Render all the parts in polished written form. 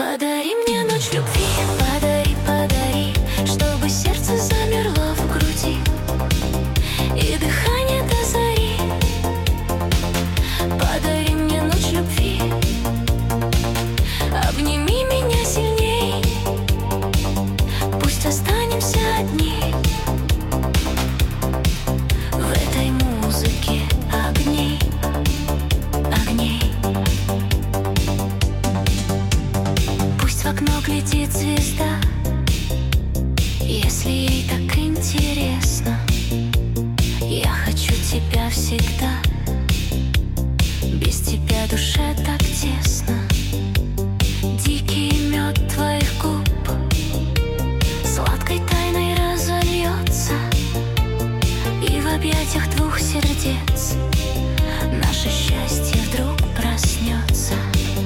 Подари мне ночь любви, подари, подари, чтобы сердце замерло в груди и дыхание до зари. Подари мне ночь любви, обними меня сильней, пусть останемся одни в этой музыке огней, огней. Пусть в окно глядит звезда, если ей так интересно. Я хочу тебя всегда, без тебя душе так тесно. Дикий мед твоих губ сладкой тайной разольется, и в объятиях двух сердец наше счастье вдруг проснется.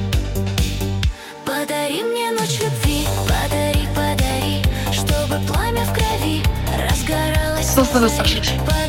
Подари мне ночь любви, подари, подари, чтобы пламя в крови разгоралось. Что с тобой, Саша?